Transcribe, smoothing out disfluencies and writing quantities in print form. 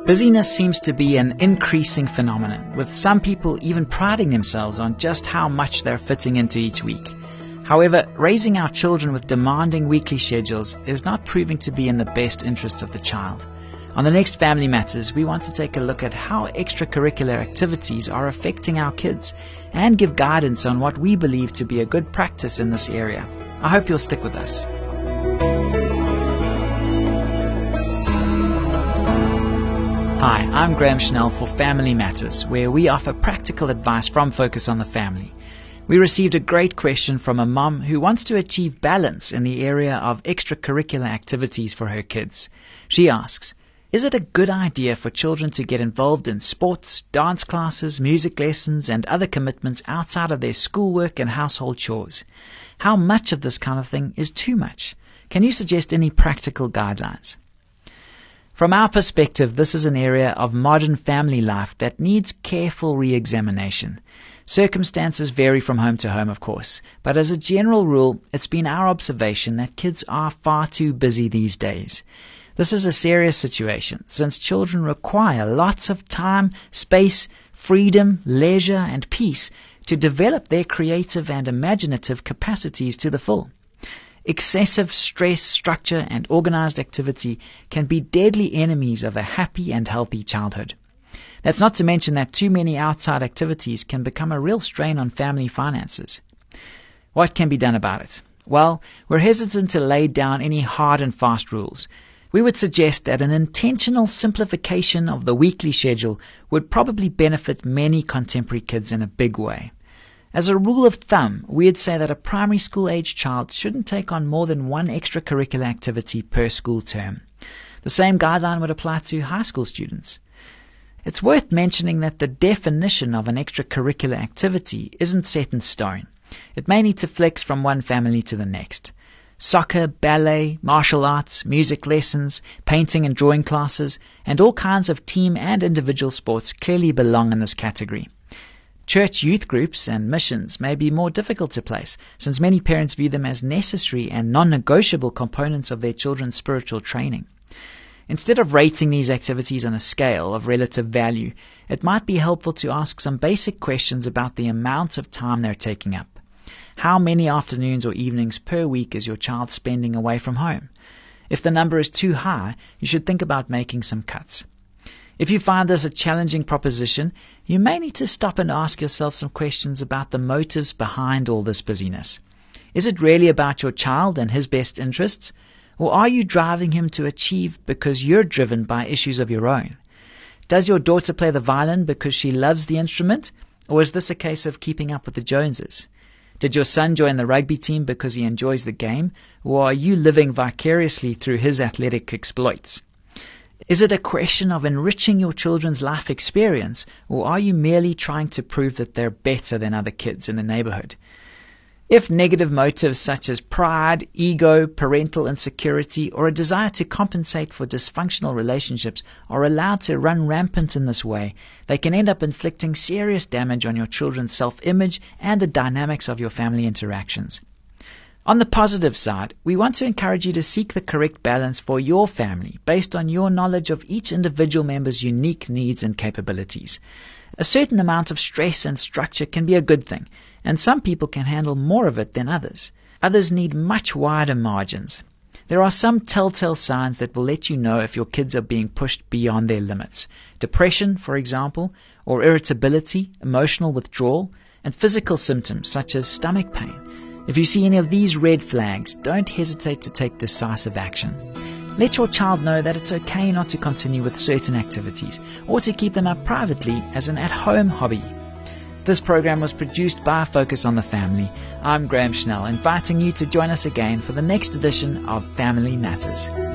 Busyness seems to be an increasing phenomenon, with some people even priding themselves on just how much they're fitting into each week. However, raising our children with demanding weekly schedules is not proving to be in the best interests of the child. On the next Family Matters, we want to take a look at how extracurricular activities are affecting our kids and give guidance on what we believe to be a good practice in this area. I hope you'll stick with us. Hi, I'm Graham Schnell for Family Matters, where we offer practical advice from Focus on the Family. We received a great question from a mom who wants to achieve balance in the area of extracurricular activities for her kids. She asks, is it a good idea for children to get involved in sports, dance classes, music lessons, and other commitments outside of their schoolwork and household chores? How much of this kind of thing is too much? Can you suggest any practical guidelines? From our perspective, this is an area of modern family life that needs careful re-examination. Circumstances vary from home to home, of course, but as a general rule, it's been our observation that kids are far too busy these days. This is a serious situation, since children require lots of time, space, freedom, leisure, and peace to develop their creative and imaginative capacities to the full. Excessive stress, structure, and organized activity can be deadly enemies of a happy and healthy childhood. That's not to mention that too many outside activities can become a real strain on family finances. What can be done about it? Well, we're hesitant to lay down any hard and fast rules. We would suggest that an intentional simplification of the weekly schedule would probably benefit many contemporary kids in a big way. As a rule of thumb, we'd say that a primary school-age child shouldn't take on more than one extracurricular activity per school term. The same guideline would apply to high school students. It's worth mentioning that the definition of an extracurricular activity isn't set in stone. It may need to flex from one family to the next. Soccer, ballet, martial arts, music lessons, painting and drawing classes, and all kinds of team and individual sports clearly belong in this category. Church youth groups and missions may be more difficult to place, since many parents view them as necessary and non-negotiable components of their children's spiritual training. Instead of rating these activities on a scale of relative value, it might be helpful to ask some basic questions about the amount of time they're taking up. How many afternoons or evenings per week is your child spending away from home? If the number is too high, you should think about making some cuts. If you find this a challenging proposition, you may need to stop and ask yourself some questions about the motives behind all this busyness. Is it really about your child and his best interests? Or are you driving him to achieve because you're driven by issues of your own? Does your daughter play the violin because she loves the instrument? Or is this a case of keeping up with the Joneses? Did your son join the rugby team because he enjoys the game? Or are you living vicariously through his athletic exploits? Is it a question of enriching your children's life experience, or are you merely trying to prove that they're better than other kids in the neighborhood? If negative motives such as pride, ego, parental insecurity, or a desire to compensate for dysfunctional relationships are allowed to run rampant in this way, they can end up inflicting serious damage on your children's self-image and the dynamics of your family interactions. On the positive side, we want to encourage you to seek the correct balance for your family based on your knowledge of each individual member's unique needs and capabilities. A certain amount of stress and structure can be a good thing, and some people can handle more of it than others. Others need much wider margins. There are some telltale signs that will let you know if your kids are being pushed beyond their limits. Depression, for example, or irritability, emotional withdrawal, and physical symptoms such as stomach pain. If you see any of these red flags, don't hesitate to take decisive action. Let your child know that it's okay not to continue with certain activities or to keep them up privately as an at-home hobby. This program was produced by Focus on the Family. I'm Graham Schnell, inviting you to join us again for the next edition of Family Matters.